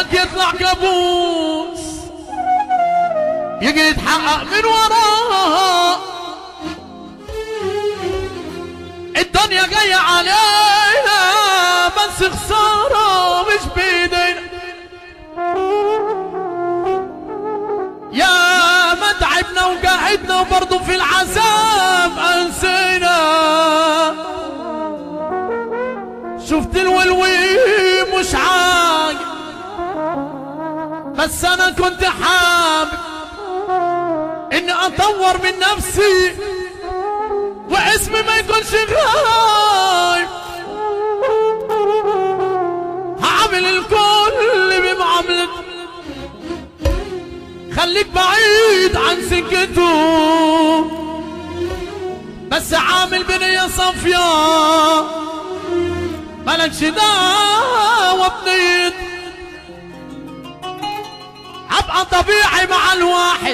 حلمك يطلع كابوس يجي يتحقق من وراها. الدنيا جاية علينا بس خسارة مش بإيدينا. يا ما تعبنا وقعدنا وبرضه في العذاب أنسينا. شفت الولوي مش عاجب بس أنا كنت حابب إني أطور من نفسي واسمي ما يكونش غايب. هعمل الكل بمعاملته، خليك بعيد عن سكته بس عامل بنية صافية مالكش دعوة بنيت. هبقى طبيعي مع الواحد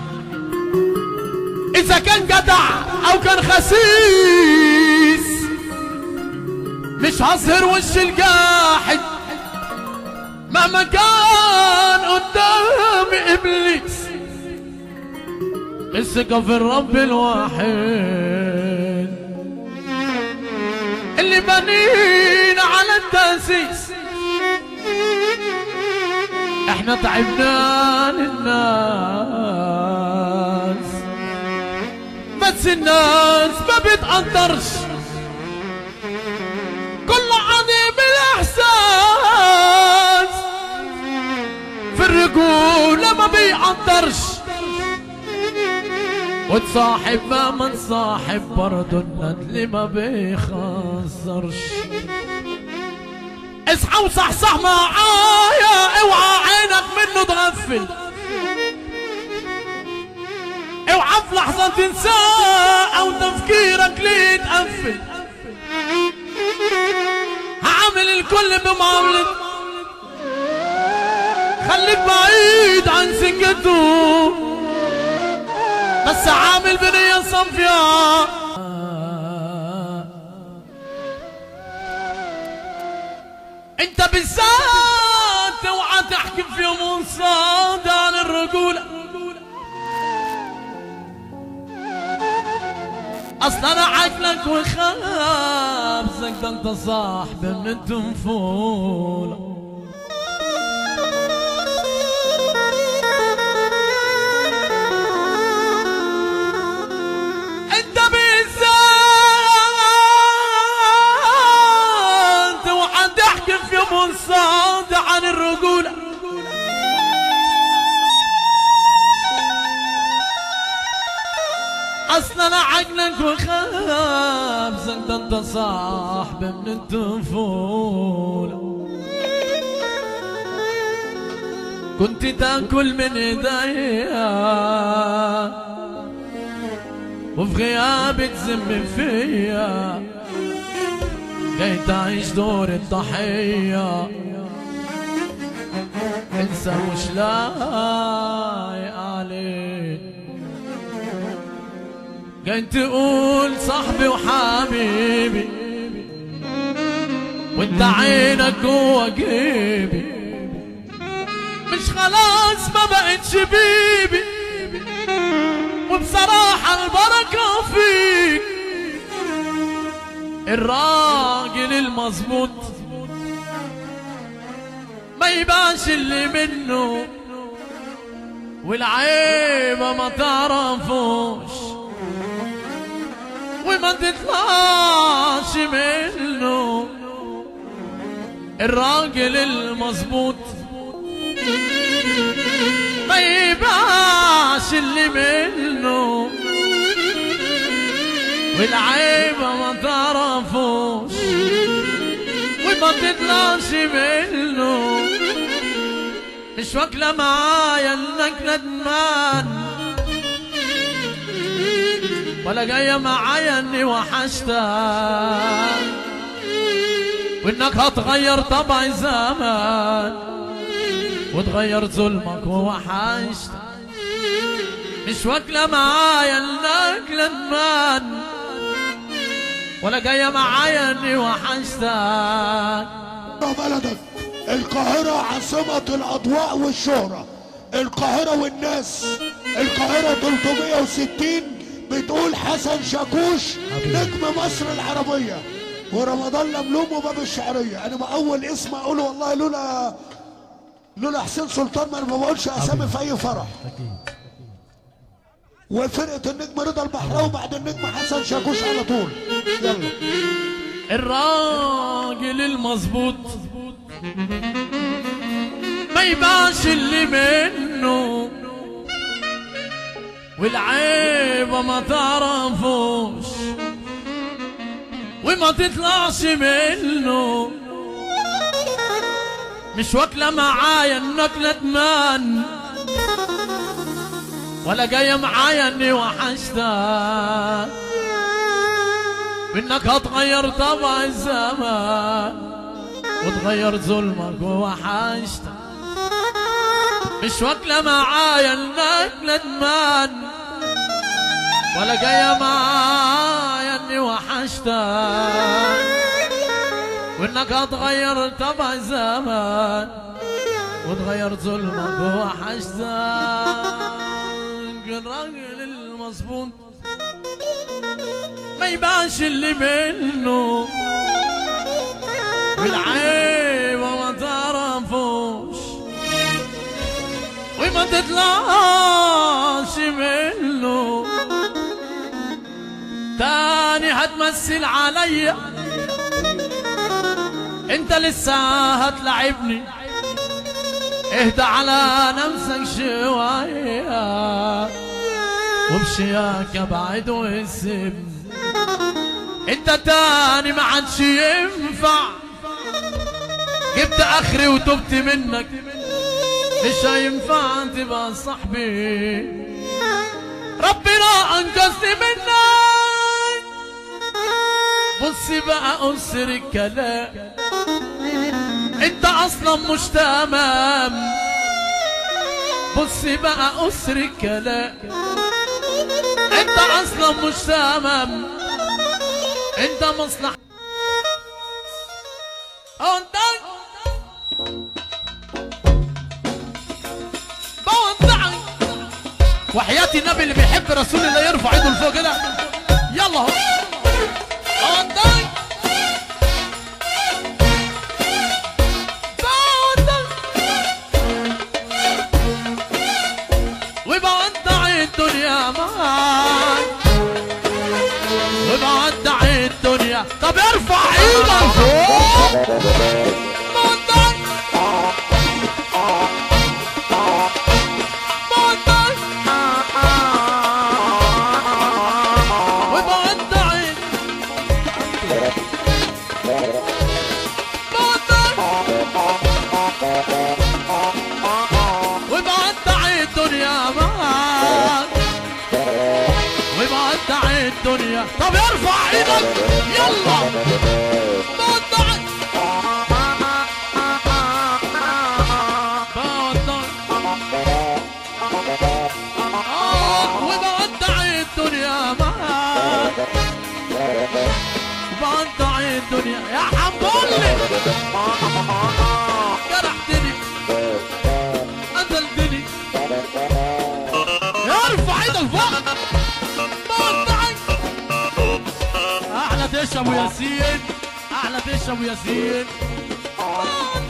إذا كان جدع أو كان خسيس، مش هظهر وش الجاحد مهما كان قدامي إبليس. الثقة في الرب الواحد اللي بنينا على التأسيس. احنا تعبنا للناس بس الناس ما بتقدرش. كل عظيم الإحساس في الرجولة ما بيقدرش. وتصاحب ما من صاحب برضو الندل ما بيخسرش. اصحى وصحصح معايا اوعى عينك منه تغفل. اوعى في لحظة تنساه او تفكيرك ليه يتقفل. هعمل الكل بمعاملته، خليك بعيد عن سكته بس عامل بنية صافية. انت بالذات اوعى تحكي في يوم صاد عن الرجولة. اصلا انا عاجلك وخابزك ده انت صاحبي من الطفولة. انت بالذات اوعى تحكي في يوم صاد عن الرجولة. اصلا انا عجلك وخابزك ده انت صاحبي من الطفولة. كنت تاكل من ايديا وفي غيابي تذم فيا. جاي تعيش دور الضحية انسى وش لايق عليك. جاي تقول صاحبي وحبيبي وانت عينك جوا جيبي. مش خلاص ما بقتش بيبي وبصراحة البركة فيك. الراجل المظبوط ما يبانش اللي منه والعيبة ما تعرفوش وما تطلعش منه. الراجل المظبوط ما يبانش اللي منه والعيبة ما تعرفوش وما تطلعش منه. مش واكلة معايا انك ندمان ولا جاية معايا اني وحشتك وانك هتغير طبع زمان وتغير ظلمك ووحشتك. مش واكلة معايا انك ندمان ولا جاية معايا اني وحشتك. بلدك القاهرة عاصمة الأضواء والشهرة، القاهرة والناس. القاهرة 360 بتقول حسن شاكوش نجم مصر العربية، ورمضان لملوم وباب الشعرية. أنا ما أول اسم أقوله والله لولا حسين سلطان ما بقولش أسامي في أي فرح. وفرقة النجم رضا البحراوي بعد النجم حسن شاكوش على طول. يلا. الراجل المظبوط ما يبانش اللي منه، والعيبة ما تعرفوش وما تطلعش منه. مش واكلة معايا انك ندمان، ولا جاية معايا اني وحشتك، انك هتغير طبع الزمان وتغير ظلمك ووحشتك. مش واكلة معايا انك ندمان، ولا جاية معايا اني وحشتك، وانك هتغير طبع الزمان وتغير ظلمك ووحشتك. الراجل المظبوط ما يبانش اللي منه، والعيبة ما تعرفوش وما تطلعش منه. تاني هتمثل عليا، انت لسه هتلعبني. اهدى على نفسك شوية وبشياك ابعد واسيبني. انت تاني ما عادش ينفع، جبت اخري وتبت منك، مش هينفع تبقى صاحبي. ربنا انقذني منك. بص بقى اسر الكلام، انت اصلا مش تمام. بص بقى اسر الكلام، انت اصلا مش تمام. انت مصلحة وحياتي النبي اللي بيحب رسول الله يرفع ايده لفوق كده. يلا اهو وبودع الدنيا معاك، وبودع الدنيا. طب ارفع ايدك فوق. الدنيا. طب ارفع ايدك يلا. بودع وبودع الدنيا معاك، بودع الدنيا يا حنبلي. جرحتني قتلتني. ارفع ايدك فوق. احلى تشرب ياسين، احلى تشرب ياسين.